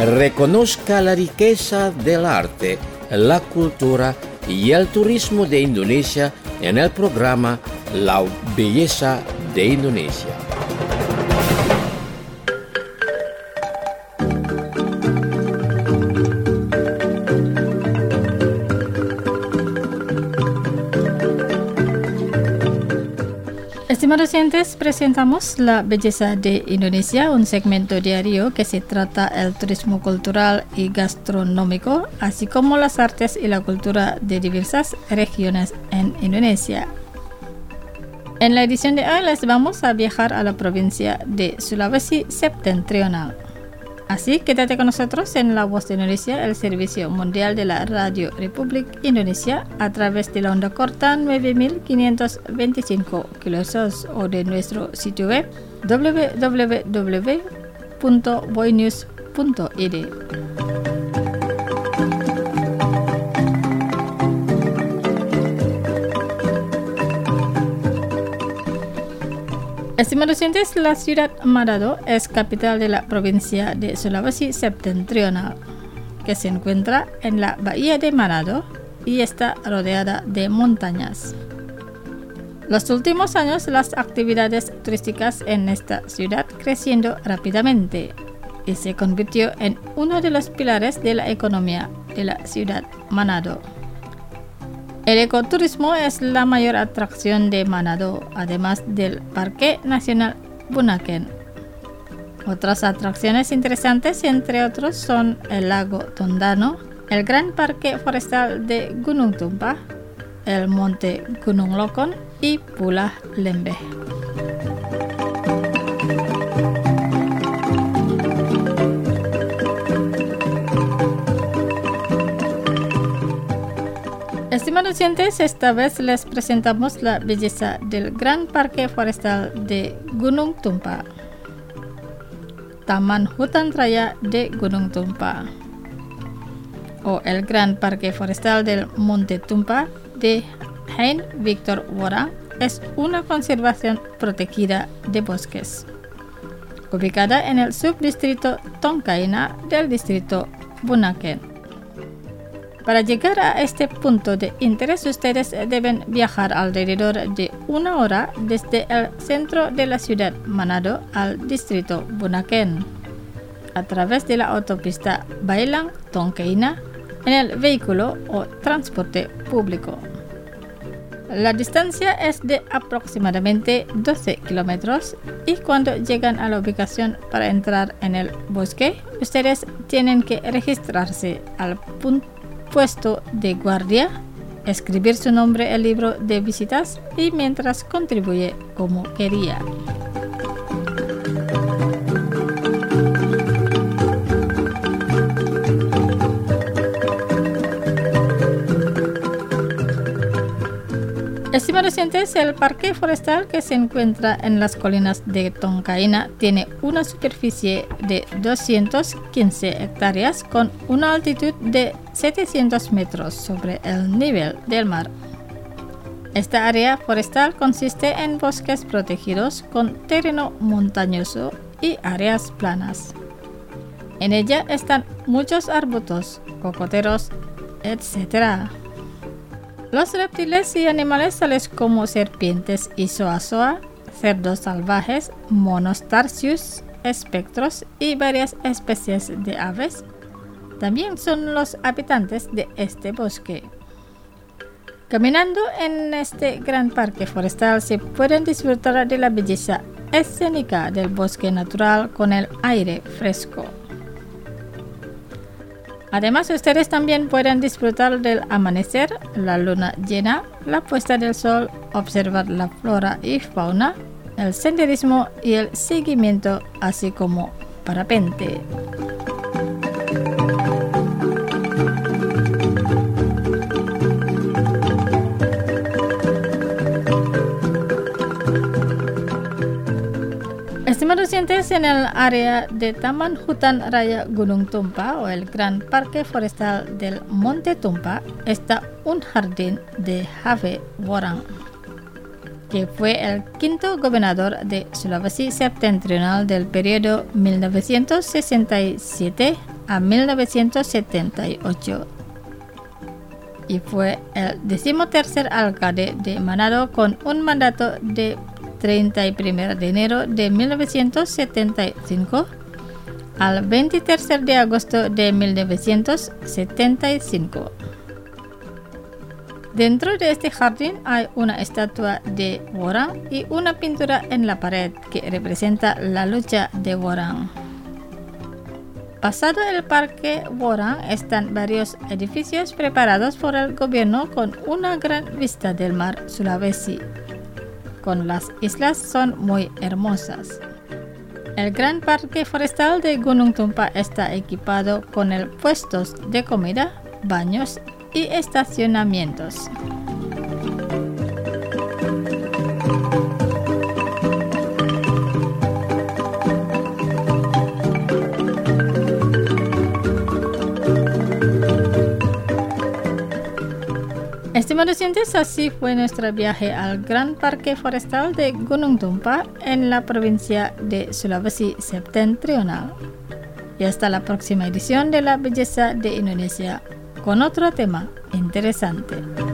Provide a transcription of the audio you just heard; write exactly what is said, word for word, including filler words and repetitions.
reconozca la riqueza del arte, la cultura y el turismo de Indonesia en el programa La Belleza de Indonesia. Estimados oyentes, presentamos La Belleza de Indonesia, un segmento diario que se trata el turismo cultural y gastronómico, así como las artes y la cultura de diversas regiones en Indonesia. En la edición de hoy les vamos a viajar a la provincia de Sulawesi Septentrional. Así, quédate con nosotros en La Voz de Indonesia, el servicio mundial de la Radio Republik Indonesia, a través de la onda corta nueve mil quinientos veinticinco kilohertz o de nuestro sitio web doble u doble u doble u punto boynews punto i d. Estimados oyentes, la ciudad Manado es capital de la provincia de Sulawesi Septentrional, que se encuentra en la bahía de Manado y está rodeada de montañas. Los últimos años, las actividades turísticas en esta ciudad creciendo rápidamente y se convirtió en uno de los pilares de la economía de la ciudad Manado. El ecoturismo es la mayor atracción de Manado, además del Parque Nacional Bunaken. Otras atracciones interesantes, entre otros, son el lago Tondano, el Gran Parque Forestal de Gunung Tumpah, el Monte Gunung Lokon y Pulau Lembeh. Estimados oyentes, esta vez les presentamos la belleza del Gran Parque Forestal de Gunung Tumpah, Taman Hutan Raya de Gunung Tumpah, o el Gran Parque Forestal del Monte Tumpah de Hein Victor Worang. Es una conservación protegida de bosques, ubicada en el subdistrito Tongkaina del distrito Bunaken. Para llegar a este punto de interés, ustedes deben viajar alrededor de una hora desde el centro de la ciudad Manado al distrito Bunaken, a través de la autopista Bailang-Tongkaina en el vehículo o transporte público. La distancia es de aproximadamente doce kilómetros y cuando llegan a la ubicación para entrar en el bosque, ustedes tienen que registrarse al punto puesto de guardia, escribir su nombre en el libro de visitas y mientras contribuye como quería. Estimados oyentes, el parque forestal que se encuentra en las colinas de Tongkaina tiene una superficie de doscientas quince hectáreas con una altitud de setecientos metros sobre el nivel del mar. Esta área forestal consiste en bosques protegidos con terreno montañoso y áreas planas. En ella están muchos arbustos, cocoteros, etcétera. Los reptiles y animales tales como serpientes y zoazoa, cerdos salvajes, monos tarsius, espectros y varias especies de aves también son los habitantes de este bosque. Caminando en este gran parque forestal se pueden disfrutar de la belleza escénica del bosque natural con el aire fresco. Además, ustedes también pueden disfrutar del amanecer, la luna llena, la puesta del sol, observar la flora y fauna, el senderismo y el seguimiento, así como parapente. Estimados oyentes, en el área de Taman Hutan Raya Gunung Tumpah o el Gran Parque Forestal del Monte Tumpah está un jardín de Have Worang, que fue el quinto gobernador de Sulawesi Septentrional del periodo mil novecientos sesenta y siete a mil novecientos setenta y ocho y fue el decimotercer alcalde de Manado con un mandato de treinta y uno de enero de mil novecientos setenta y cinco al veintitrés de agosto de mil novecientos setenta y cinco. Dentro de este jardín hay una estatua de Worang y una pintura en la pared que representa la lucha de Worang. Pasado el parque Worang están varios edificios preparados por el gobierno con una gran vista del mar Sulawesi. Con las islas son muy hermosas. El gran parque forestal de Gunung Tumpa está equipado con el puestos de comida, baños y estacionamientos. Estimados oyentes, así fue nuestro viaje al Gran Parque Forestal de Gunung Tumpa en la provincia de Sulawesi Septentrional. Y hasta la próxima edición de La Belleza de Indonesia con otro tema interesante.